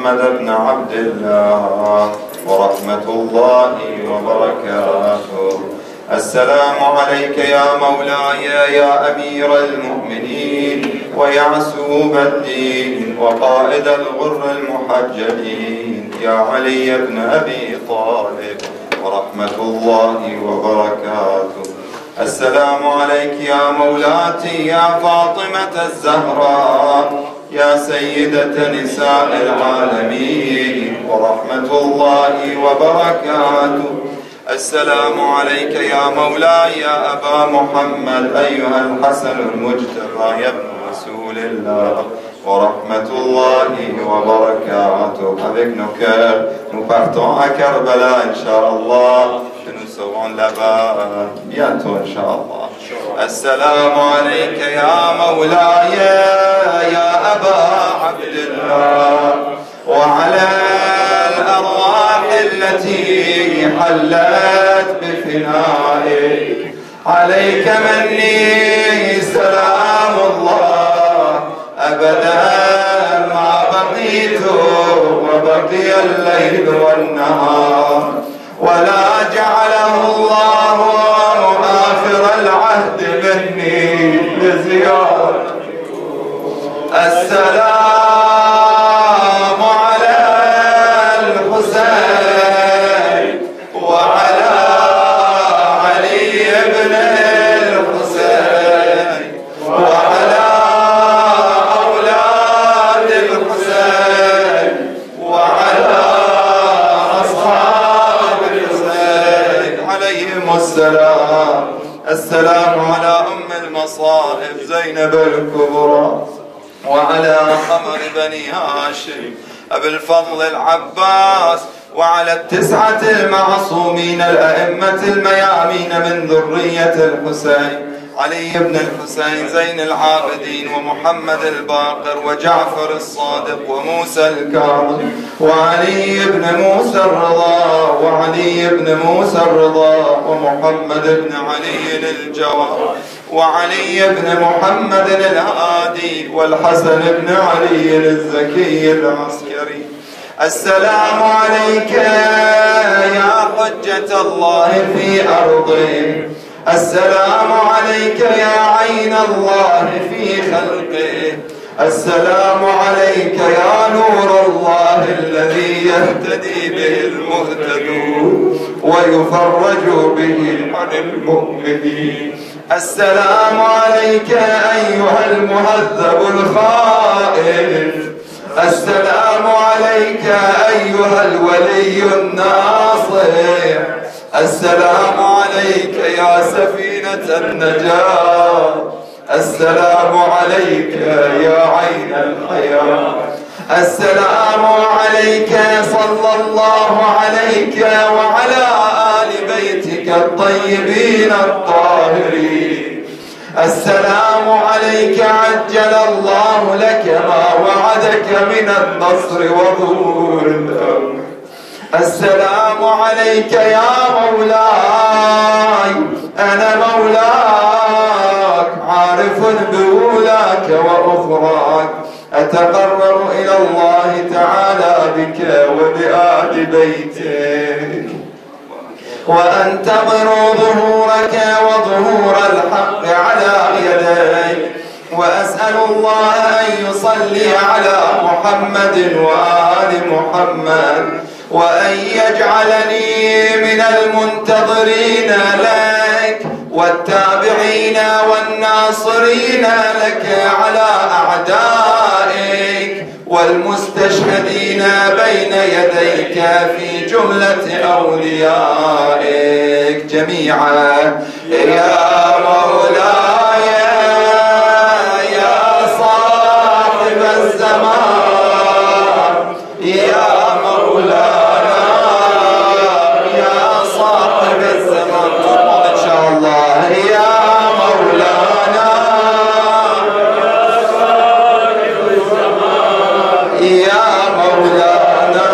محمد بن عبد الله ورحمة الله وبركاته. السلام عليك يا مولاي يا أمير المؤمنين ويعسوب الدين وقائد الغر المحجلين يا علي بن أبي طالب ورحمة الله وبركاته. السلام عليك يا مولاتي يا فاطمة الزهراء يا سيدة نساء العالمين ورحمة الله وبركاته. السلام عليك يا مولاي يا أبا محمد أيها الحسن المجتبى يا ابن رسول الله ورحمة الله وبركاته. Avec nos cœurs, nous partons à Karbala, Inch'Allah, que nous serons là-bas bientôt, Inch'Allah. السلام عليك يا مولاي يا أبا عبد الله وعلى الأرواح التي حلت بفنائك عليك مني سلام الله أبدا ما بقيت وبقي الليل والنهار ولا جعله الله آخر العهد مني لزيارة. السلام على الحسين وعلى علي بن الحسين وعلى أولاد الحسين وعلى أصحاب الحسين عليهم السلام. السلام على أم المصائب زينب الكبرى وعلى قمر بني هاشم أبي الفضل العباس وعلى التسعة المعصومين الأئمة الميامين من ذرية الحسين علي بن الحسين زين العابدين ومحمد الباقر وجعفر الصادق وموسى الكاظم وعلي بن موسى الرضا وعلي بن موسى الرضا ومحمد بن علي الجواد وعلي بن محمد الهادي والحسن بن علي الزكي العسكري. السلام عليك يا حجة الله في أرضه. السلام عليك يا عين الله في خلقه. السلام عليك يا نور الله الذي يهتدي به المهتدون ويفرج به عن المؤمنين. السلام عليك أيها المهذب الخائف. السلام عليك أيها الولي الناصر. السلام عليك يا سفينة النجاة. السلام عليك يا عين الحياة. السلام عليك صلى الله عليك وعلى آل بيتك الطيبين الطاهرين. السلام عليك عجل الله لك ما وعدك من النصر وظهور الأمر. السلام عليك يا مولاي أنا مولاك عارف بأولاك وأخراك أتقرب إلى الله تعالى بك وبآل بيتك وأنتظر ظهورك وظهور الحق على يديك وأسأل الله أن يصلي على محمد وآل محمد وأن يجعلني من المنتظرين لك والتابعين والناصرين لك على أعدائك والمستشهدين بين يديك في جملة أوليائك جميعا يا مولاي يا صاحب الزمان يا مولانا يا صاحب الزمان إن شاء الله يا مولانا يا مولانا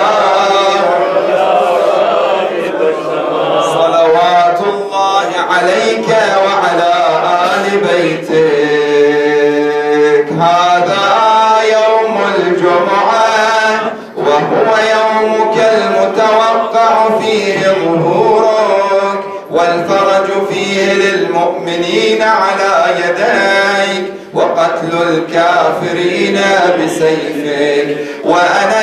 صلوات الله عليك وعلى وهو يومك المتوقع فيه ظهورك، والفرج فيه للمؤمنين على يديك، وقتل الكافرين بسيفك. وأنا